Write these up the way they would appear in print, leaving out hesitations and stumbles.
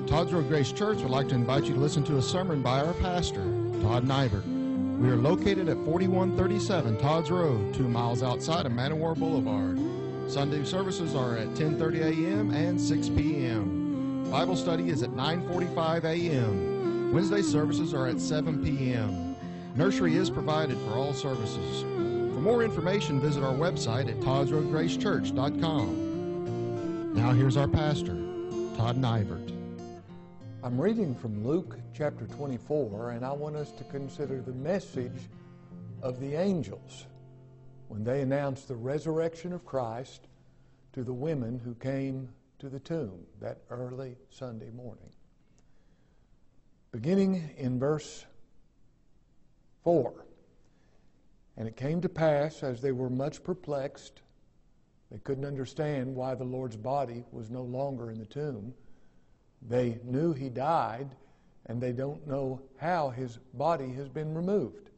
Todd's Road Grace Church would like to invite you to listen to a sermon by our pastor, Todd Nybert. We are located at 4137 Todd's Road, 2 miles outside of Man O' War Boulevard. Sunday services are at 10:30 a.m. and 6 p.m. Bible study is at 9:45 a.m. Wednesday services are at 7 p.m. Nursery is provided for all services. For more information, visit our website at toddsroadgracechurch.com. Now here's our pastor, Todd Nybert. I'm reading from Luke chapter 24, and I want us to consider the message of the angels when they announced the resurrection of Christ to the women who came to the tomb that early Sunday morning. Beginning in verse 4. And it came to pass, as they were much perplexed, they couldn't understand why the Lord's body was no longer in the tomb. They knew he died, and they don't know how his body has been removed.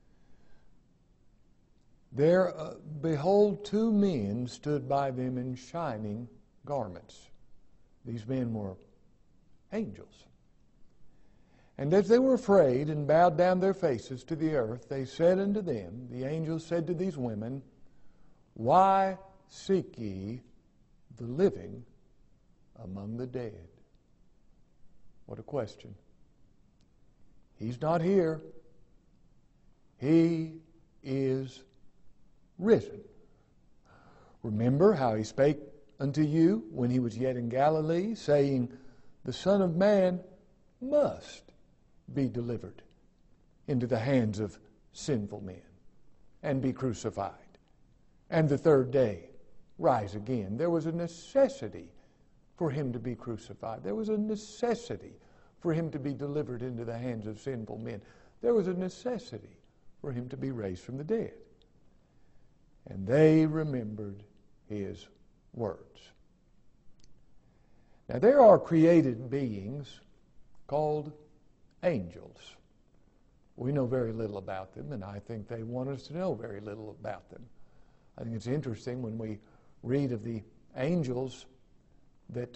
There, behold, 2 men stood by them in shining garments. These men were angels. And as they were afraid and bowed down their faces to the earth, they said unto them, the angels said to these women, Why seek ye the living among the dead? What a question. He's not here. He is risen. Remember how he spake unto you when he was yet in Galilee, saying, The Son of Man must be delivered into the hands of sinful men and be crucified, and the third day rise again. There was a necessity for him to be crucified. There was a necessity for him to be delivered into the hands of sinful men. There was a necessity for him to be raised from the dead. And they remembered his words. Now there are created beings called angels. We know very little about them, and I think they want us to know very little about them. I think it's interesting when we read of the angels that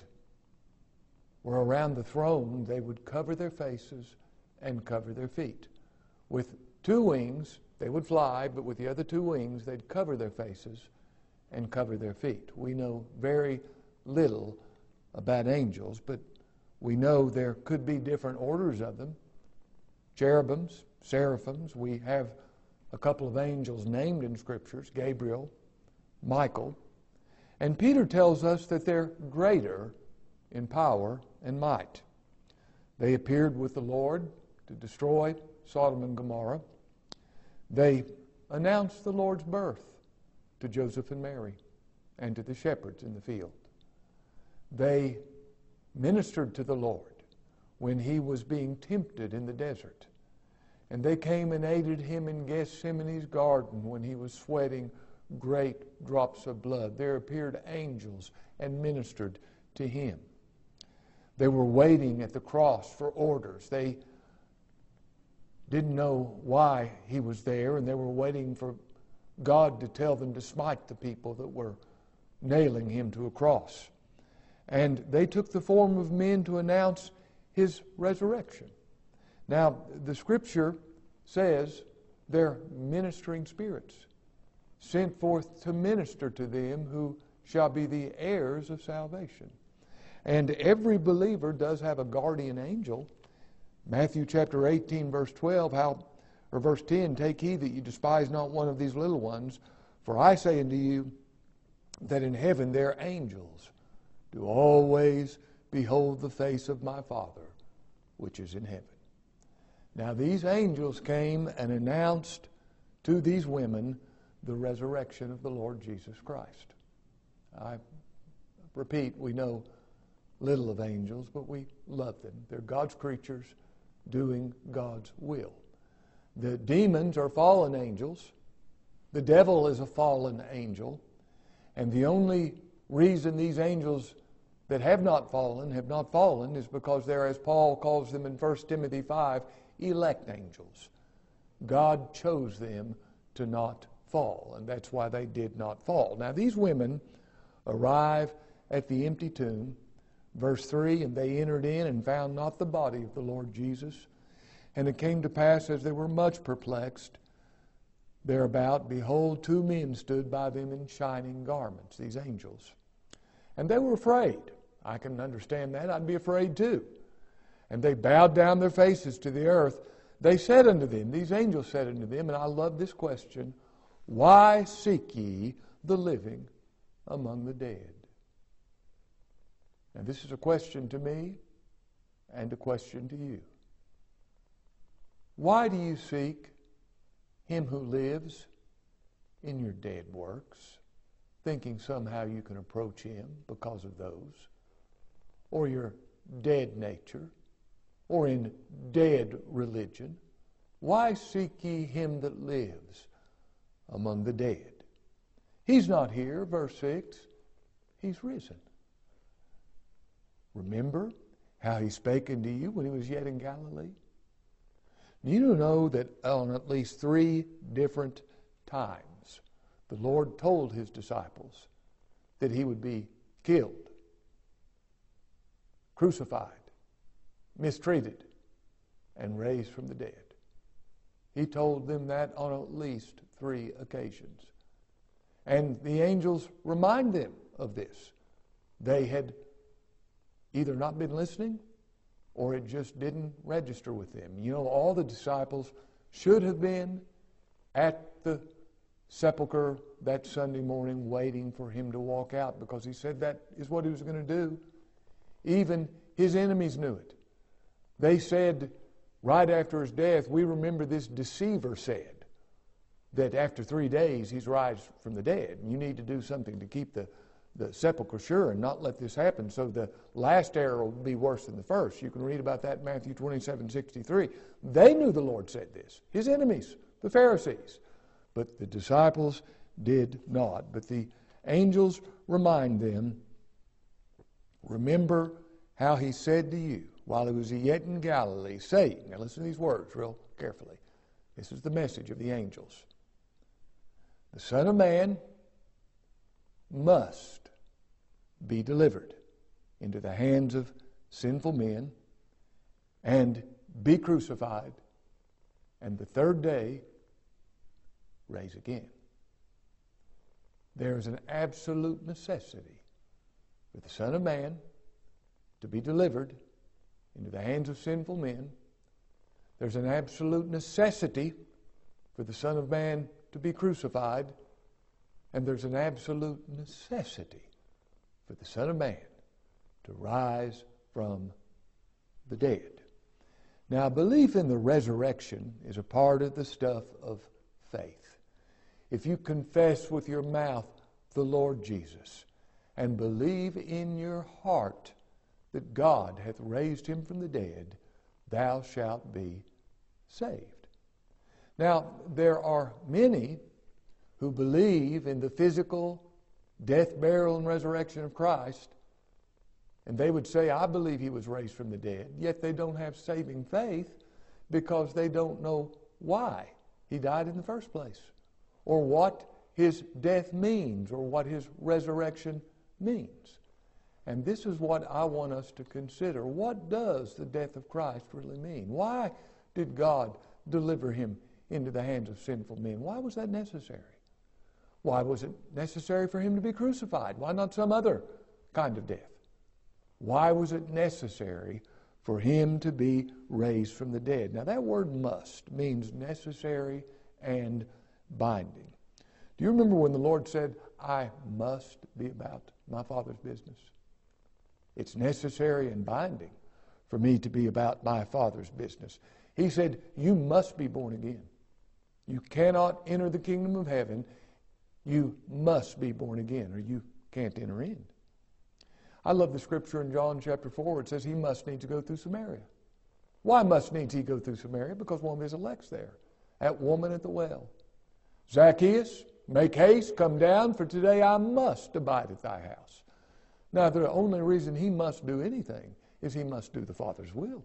were around the throne, they would cover their faces and cover their feet. With 2 wings, they would fly, but with the other 2 wings, they'd cover their faces and cover their feet. We know very little about angels, but we know there could be different orders of them. Cherubims, seraphims. We have a couple of angels named in Scriptures, Gabriel, Michael. And Peter tells us that they're greater in power and might. They appeared with the Lord to destroy Sodom and Gomorrah. They announced the Lord's birth to Joseph and Mary and to the shepherds in the field. They ministered to the Lord when he was being tempted in the desert. And they came and aided him in Gethsemane's garden when he was sweating great drops of blood. There appeared angels and ministered to him. They were waiting at the cross for orders. They didn't know why he was there, and they were waiting for God to tell them to smite the people that were nailing him to a cross. And they took the form of men to announce his resurrection. Now, the Scripture says they're ministering spirits, sent forth to minister to them who shall be the heirs of salvation. And every believer does have a guardian angel. Matthew chapter 18, verse 12, verse 10, Take heed that you despise not one of these little ones, for I say unto you that in heaven their angels do always behold the face of my Father, which is in heaven. Now these angels came and announced to these women the resurrection of the Lord Jesus Christ. I repeat, we know little of angels, but we love them. They're God's creatures doing God's will. The demons are fallen angels. The devil is a fallen angel. And the only reason these angels that have not fallen is because they're, as Paul calls them in 1 Timothy 5, elect angels. God chose them to not fall, and that's why they did not fall. Now, these women arrive at the empty tomb. Verse 3, and they entered in and found not the body of the Lord Jesus. And it came to pass, as they were much perplexed thereabout, behold, 2 men stood by them in shining garments, these angels. And they were afraid. I can understand that. I'd be afraid too. And they bowed down their faces to the earth. They said unto them, these angels said unto them, and I love this question, why seek ye the living among the dead? Now this is a question to me and a question to you. Why do you seek him who lives in your dead works, thinking somehow you can approach him because of those, or your dead nature, or in dead religion? Why seek ye him that lives among the dead? He's not here, verse 6. He's risen. Remember how he spake unto you when he was yet in Galilee? You know that on at least 3 different times the Lord told his disciples that he would be killed, crucified, mistreated, and raised from the dead. He told them that on at least 3 occasions. And the angels remind them of this. They had either not been listening or it just didn't register with them. You know, all the disciples should have been at the sepulcher that Sunday morning waiting for him to walk out, because he said that is what he was going to do. Even his enemies knew it. They said right after his death, we remember this deceiver said that after 3 days he's raised from the dead. You need to do something to keep the sepulchre sure and not let this happen, so the last error will be worse than the first. You can read about that in Matthew 27:63. They knew the Lord said this, his enemies, the Pharisees, but the disciples did not. But the angels remind them, remember how he said to you while he was yet in Galilee, saying, now listen to these words real carefully. This is the message of the angels. The Son of Man must be delivered into the hands of sinful men and be crucified, and the 3rd day rise again. There is an absolute necessity for the Son of Man to be delivered into the hands of sinful men. There's an absolute necessity for the Son of Man to be crucified. And there's an absolute necessity for the Son of Man to rise from the dead. Now, belief in the resurrection is a part of the stuff of faith. If you confess with your mouth the Lord Jesus and believe in your heart that God hath raised him from the dead, thou shalt be saved. Now, there are many who believe in the physical death, burial, and resurrection of Christ, and they would say, I believe he was raised from the dead, yet they don't have saving faith because they don't know why he died in the first place, or what his death means, or what his resurrection means. And this is what I want us to consider. What does the death of Christ really mean? Why did God deliver him into the hands of sinful men? Why was that necessary? Why was it necessary for him to be crucified? Why not some other kind of death? Why was it necessary for him to be raised from the dead? Now that word must means necessary and binding. Do you remember when the Lord said, I must be about my Father's business? It's necessary and binding for me to be about my Father's business. He said, you must be born again. You cannot enter the kingdom of heaven. You must be born again, or you can't enter in. I love the scripture in John chapter 4 where it says he must needs go through Samaria. Why must needs he go through Samaria? Because one of his elect's there, that woman at the well. Zacchaeus, make haste, come down, for today I must abide at thy house. Now, the only reason he must do anything is he must do the Father's will.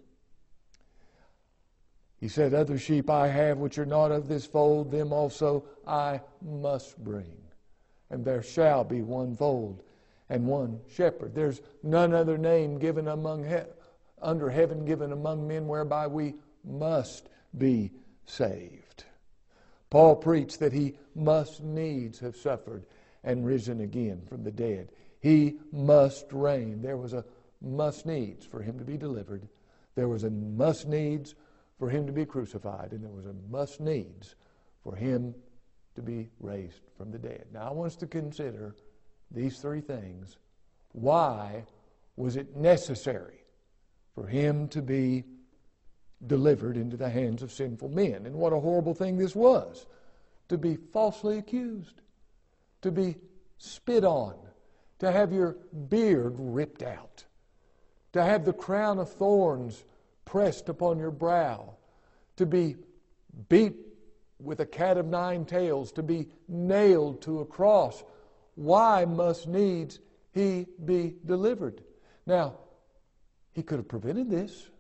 He said, other sheep I have which are not of this fold, them also I must bring. And there shall be one fold and one shepherd. There's none other name given under heaven given among men whereby we must be saved. Paul preached that he must needs have suffered and risen again from the dead. He must reign. There was a must needs for him to be delivered. There was a must needs for him to be crucified. And there was a must needs for him to be raised from the dead. Now I want us to consider these three things. Why was it necessary for him to be delivered into the hands of sinful men? And what a horrible thing this was, to be falsely accused, to be spit on, to have your beard ripped out, to have the crown of thorns pressed upon your brow, to be beat with a cat of nine tails, to be nailed to a cross. Why must needs he be delivered? Now, he could have prevented this.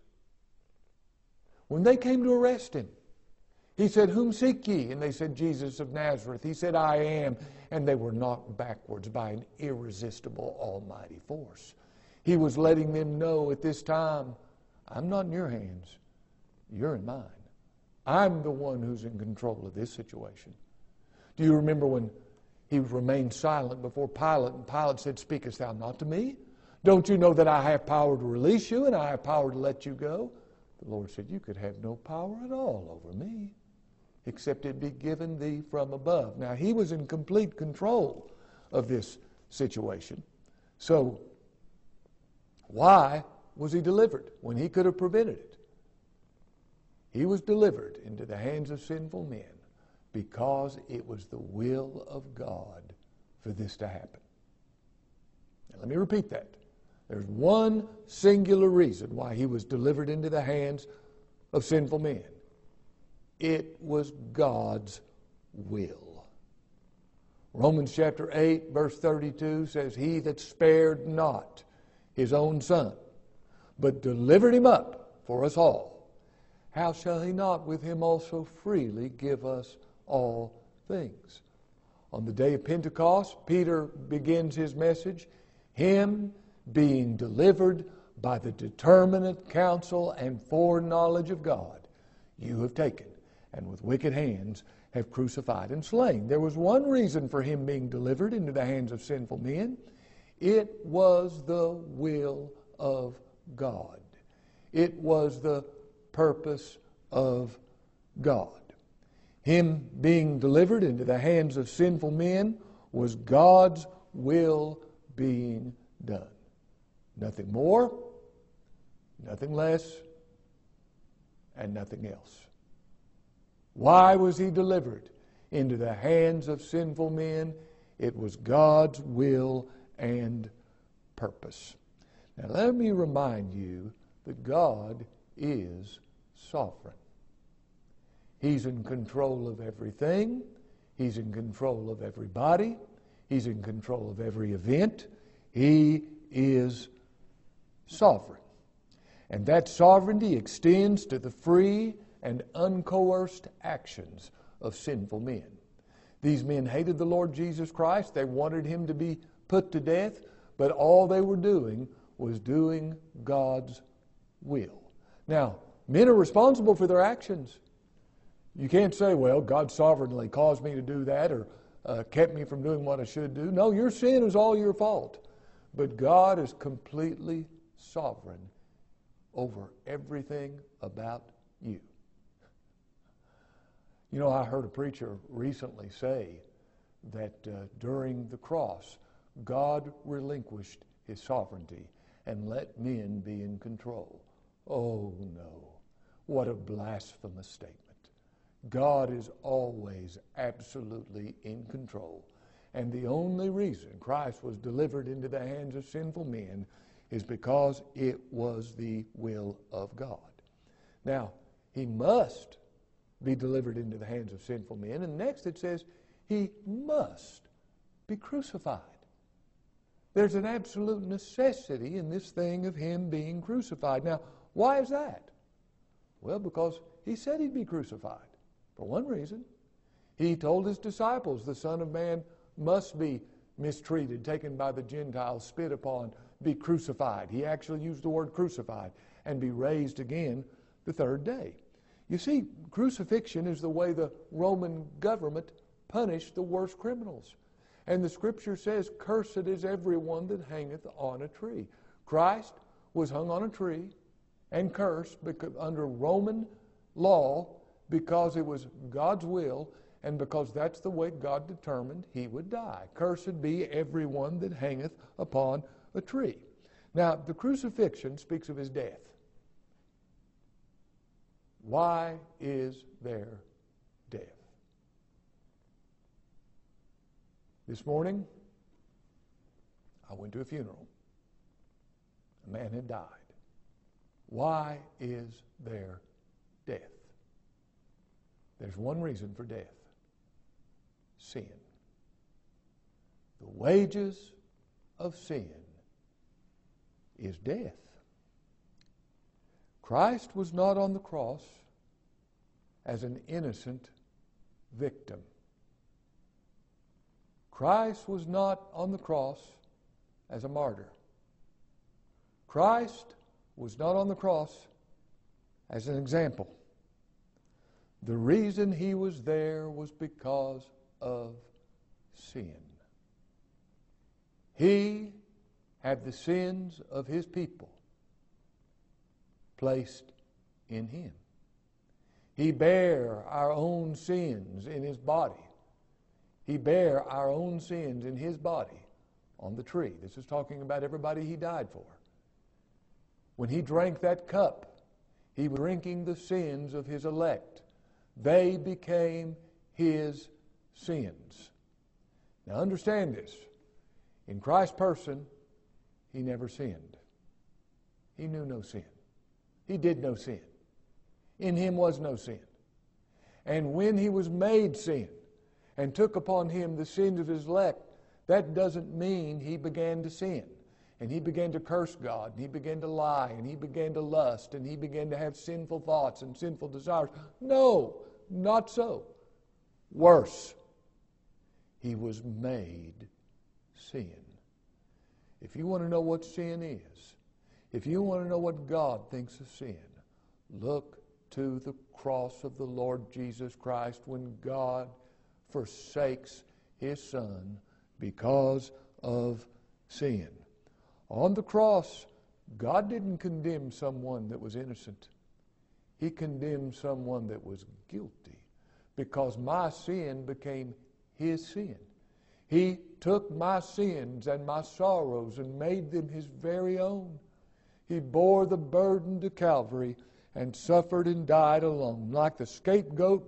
When they came to arrest him, he said, "Whom seek ye?" And they said, "Jesus of Nazareth." He said, "I am." And they were knocked backwards by an irresistible almighty force. He was letting them know at this time, I'm not in your hands. You're in mine. I'm the one who's in control of this situation. Do you remember when he remained silent before Pilate, and Pilate said, "Speakest thou not to me? Don't you know that I have power to release you and I have power to let you go?" The Lord said, "You could have no power at all over me, except it be given thee from above." Now, he was in complete control of this situation. So, why was he delivered when he could have prevented it? He was delivered into the hands of sinful men because it was the will of God for this to happen. Now, let me repeat that. There's one singular reason why he was delivered into the hands of sinful men. It was God's will. Romans chapter 8, verse 32 says, "He that spared not his own son, but delivered him up for us all, how shall he not with him also freely give us all things?" On the day of Pentecost, Peter begins his message, "Him being delivered by the determinate counsel and foreknowledge of God, you have taken, and with wicked hands have crucified and slain." There was one reason for him being delivered into the hands of sinful men. It was the will of God. It was the purpose of God. Him being delivered into the hands of sinful men was God's will being done. Nothing more, nothing less, and nothing else. Why was he delivered into the hands of sinful men? It was God's will and purpose. Now let me remind you that God is sovereign. He's in control of everything. He's in control of everybody. He's in control of every event. He is sovereign. And that sovereignty extends to the free and uncoerced actions of sinful men. These men hated the Lord Jesus Christ. They wanted him to be put to death, but all they were doing was doing God's will. Now, men are responsible for their actions. You can't say, "Well, God sovereignly caused me to do that or kept me from doing what I should do." No, your sin is all your fault. But God is completely sovereign over everything about you. You know, I heard a preacher recently say that during the cross, God relinquished his sovereignty and let men be in control. Oh no, what a blasphemous statement. God is always absolutely in control. And the only reason Christ was delivered into the hands of sinful men is because it was the will of God. Now, he must be delivered into the hands of sinful men. And next it says he must be crucified. There's an absolute necessity in this thing of him being crucified. Now, why is that? Well, because he said he'd be crucified. For one reason, he told his disciples the Son of Man must be mistreated, taken by the Gentiles, spit upon, be crucified. He actually used the word crucified, and be raised again the third day. You see, crucifixion is the way the Roman government punished the worst criminals. And the Scripture says, "Cursed is everyone that hangeth on a tree." Christ was hung on a tree and cursed because, under Roman law, because it was God's will and because that's the way God determined he would die. "Cursed be everyone that hangeth upon a tree." Now, the crucifixion speaks of his death. Why is there death? This morning, I went to a funeral. A man had died. Why is there death? There's one reason for death: sin. The wages of sin is death. Christ was not on the cross as an innocent victim. Christ was not on the cross as a martyr. Christ was not on the cross as an example. The reason he was there was because of sin. He had the sins of his people placed in him. He bare our own sins in his body. He bare our own sins in his body on the tree. This is talking about everybody he died for. When he drank that cup, he was drinking the sins of his elect. They became his sins. Now understand this. In Christ's person, he never sinned. He knew no sin. He did no sin. In him was no sin. And when he was made sin and took upon him the sins of his elect, that doesn't mean he began to sin. And he began to curse God, and he began to lie, and he began to lust, and he began to have sinful thoughts and sinful desires. No, not so. Worse, he was made sin. If you want to know what sin is, if you want to know what God thinks of sin, look to the cross of the Lord Jesus Christ when God forsakes his Son because of sin. On the cross, God didn't condemn someone that was innocent. He condemned someone that was guilty because my sin became his sin. He took my sins and my sorrows and made them his very own. He bore the burden to Calvary and suffered and died alone. Like the scapegoat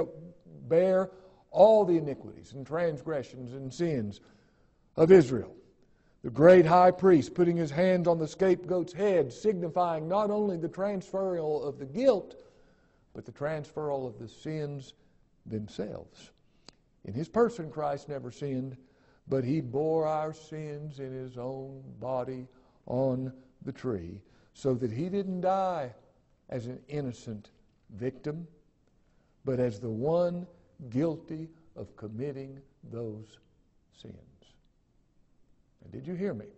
bear all the iniquities and transgressions and sins of Israel. The great high priest putting his hands on the scapegoat's head, signifying not only the transferal of the guilt, but the transferal of the sins themselves. In his person, Christ never sinned, but he bore our sins in his own body on the tree, so that he didn't die as an innocent victim, but as the one guilty of committing those sins. And did you hear me?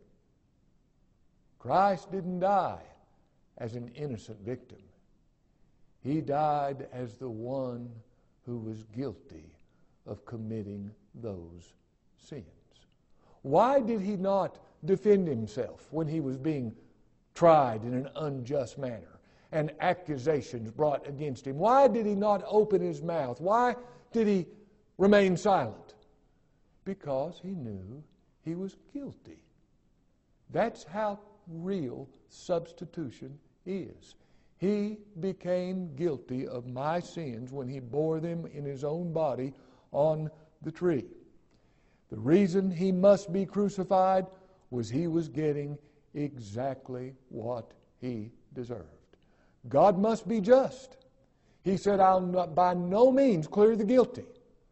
Christ didn't die as an innocent victim. He died as the one who was guilty of committing those sins. Why did he not defend himself when he was being tried in an unjust manner and accusations brought against him? Why did he not open his mouth? Why did he remain silent? Because he knew he was guilty. That's how real substitution is. He became guilty of my sins when he bore them in his own body on the tree. The reason he must be crucified was he was getting exactly what he deserved. God must be just. He said, I'll not, by no means clear the guilty.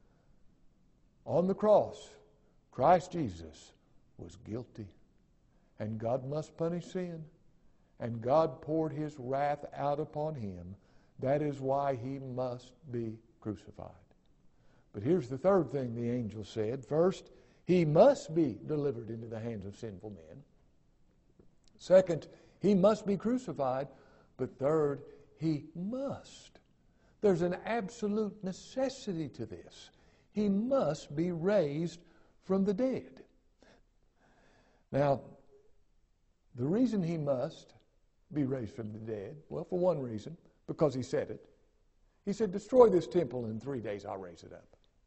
On the cross, Christ Jesus was guilty, and God must punish sin, and God poured his wrath out upon him. That is why he must be crucified. But here's the third thing the angel said. First, he must be delivered into the hands of sinful men. Second, he must be crucified. But third, he must. There's an absolute necessity to this. He must be raised from the dead. Now, the reason he must be raised from the dead, well, for one reason, because he said it. He said, destroy this temple, and in 3 days I'll raise it up.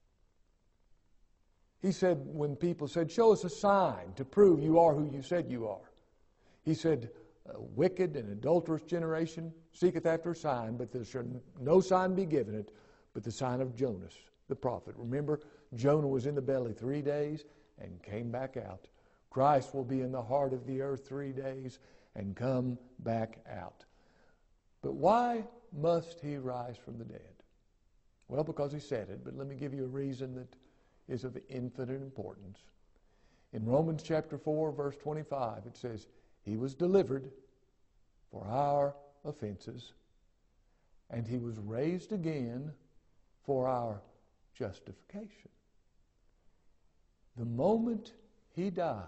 He said, when people said, show us a sign to prove you are who you said you are. He said, a wicked and adulterous generation seeketh after a sign, but there shall no sign be given it, but the sign of Jonas, the prophet. Remember, Jonah was in the belly 3 days and came back out. Christ will be in the heart of the earth 3 days and come back out. But why must he rise from the dead? Well, because he said it, but let me give you a reason that is of infinite importance. In Romans chapter 4, verse 25, it says, he was delivered for our offenses, and he was raised again for our justification. The moment he died,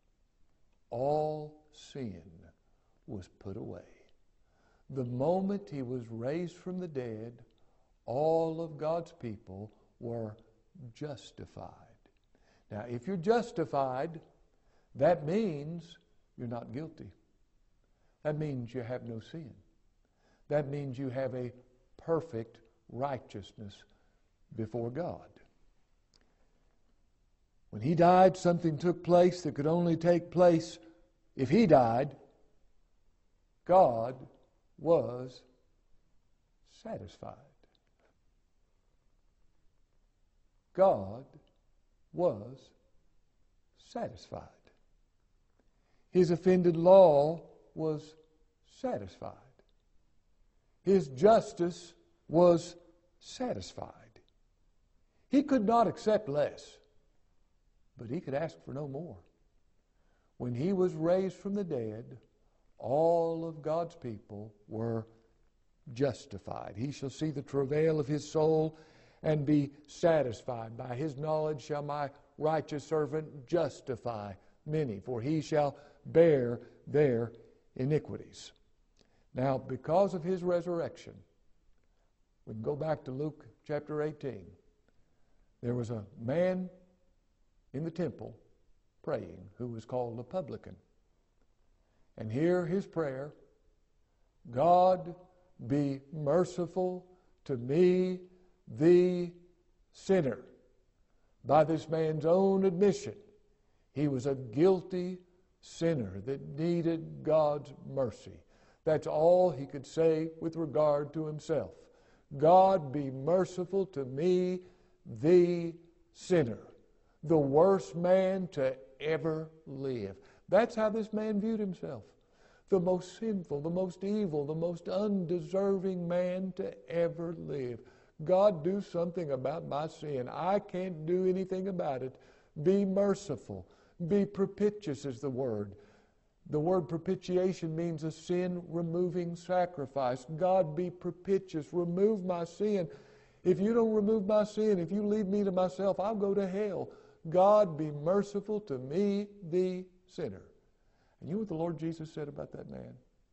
all sin was put away. The moment he was raised from the dead, all of God's people were justified. Now, if you're justified, that means you're not guilty. That means you have no sin. That means you have a perfect righteousness before God. When he died, something took place that could only take place if he died. God was satisfied. God was satisfied. His offended law was satisfied. His justice was satisfied. He could not accept less, but he could ask for no more. When he was raised from the dead, all of God's people were justified. He shall see the travail of his soul and be satisfied. By his knowledge shall my righteous servant justify many, for he shall bear their iniquities. Now, because of his resurrection, we can go back to Luke chapter 18. There was a man in the temple praying who was called a publican. And hear his prayer, God be merciful to me, the sinner. By this man's own admission, he was a guilty sinner that needed God's mercy. That's all he could say with regard to himself. God be merciful to me, the sinner, the worst man to ever live. That's how this man viewed himself. The most sinful, the most evil, the most undeserving man to ever live. God, do something about my sin. I can't do anything about it. Be merciful. Be propitious is the word. The word propitiation means a sin-removing sacrifice. God, be propitious. Remove my sin. If you don't remove my sin, if you leave me to myself, I'll go to hell. God, be merciful to me, the sinner. And you know what the Lord Jesus said about that man?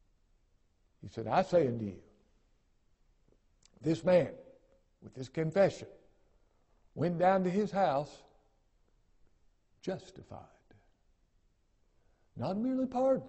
He said, I say unto you, this man, with this confession, went down to his house justified. Not merely pardoned.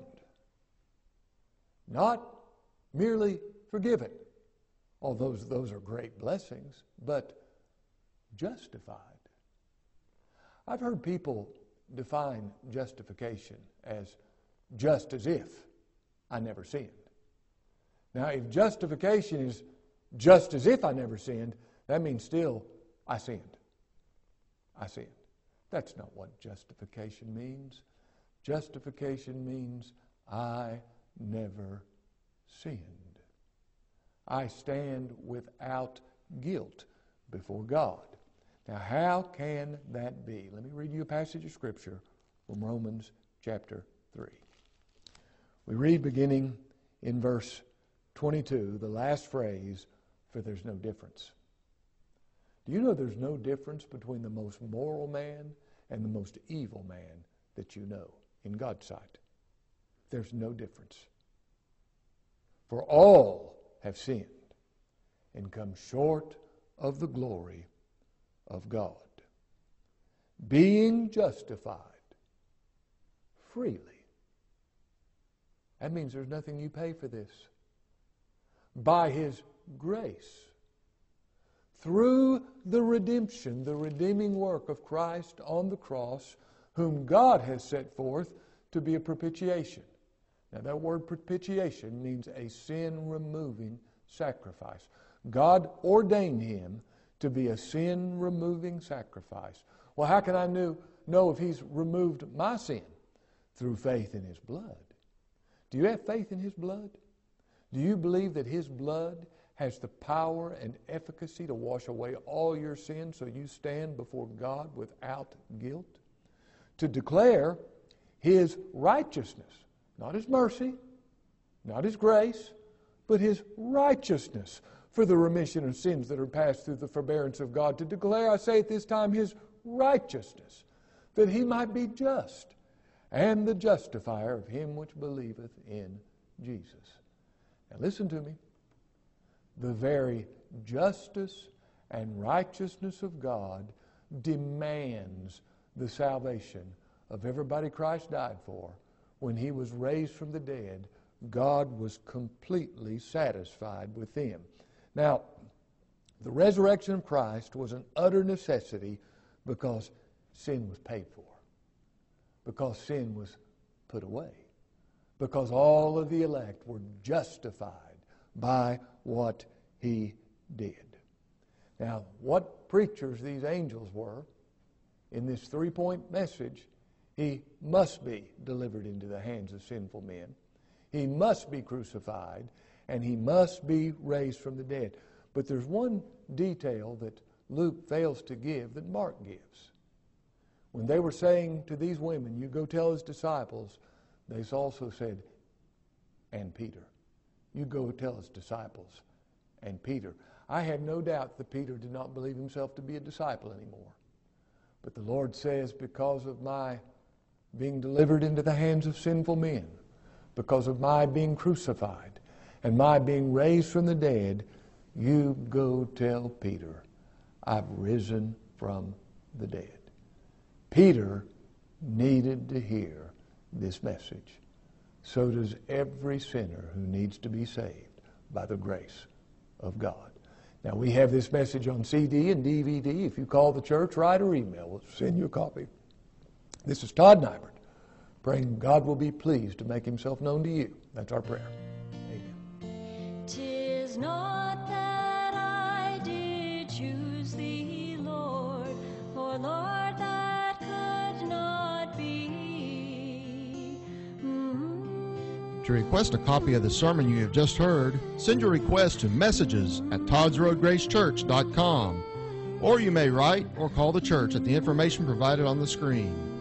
Not merely forgiven. Although those are great blessings, but justified. I've heard people define justification as just as if I never sinned. Now, if justification is just as if I never sinned, that means still I sinned. I sinned. That's not what justification means. Justification means I never sinned. I stand without guilt before God. Now, how can that be? Let me read you a passage of Scripture from Romans chapter 3. We read beginning in verse 22, the last phrase, for there's no difference. Do you know there's no difference between the most moral man and the most evil man that you know in God's sight. There's no difference. For all have sinned and come short of the glory of God, being justified freely. That means there's nothing you pay for this. By His grace, through the redemption, the redeeming work of Christ on the cross, whom God has set forth to be a propitiation. Now that word propitiation means a sin-removing sacrifice. God ordained Him to be a sin-removing sacrifice. Well, how can I know if He's removed my sin? Through faith in His blood. Do you have faith in His blood? Do you believe that His blood has the power and efficacy to wash away all your sins so you stand before God without guilt? To declare His righteousness, not His mercy, not His grace, but His righteousness for the remission of sins that are passed through the forbearance of God. To declare, I say at this time, His righteousness, that He might be just and the justifier of him which believeth in Jesus. Now listen to me. The very justice and righteousness of God demands the salvation of everybody Christ died for. When He was raised from the dead, God was completely satisfied with them. Now, the resurrection of Christ was an utter necessity because sin was paid for, because sin was put away, because all of the elect were justified by what He did. Now, what preachers these angels were in this three-point message: He must be delivered into the hands of sinful men, He must be crucified, and He must be raised from the dead. But there's one detail that Luke fails to give that Mark gives. When they were saying to these women, "You go tell His disciples," they also said, "And Peter." You go tell His disciples, and Peter. I have no doubt that Peter did not believe himself to be a disciple anymore. But the Lord says, because of my being delivered into the hands of sinful men, because of my being crucified and my being raised from the dead, you go tell Peter, I've risen from the dead. Peter needed to hear this message. So does every sinner who needs to be saved by the grace of God. Now, we have this message on CD and DVD. If you call the church, write or email, we'll send you a copy. This is Todd Nybert, praying God will be pleased to make Himself known to you. That's our prayer. Amen. 'Tis not that I did choose Thee, Lord, for Lord, that could not be. To request a copy of the sermon you have just heard, send your request to messages@ToddsRoadGraceChurch.com, or you may write or call the church at the information provided on the screen.